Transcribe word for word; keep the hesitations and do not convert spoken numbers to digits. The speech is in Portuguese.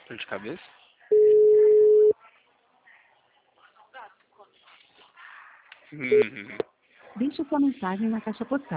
Dor de cabeça? Deixe sua mensagem na caixa postal.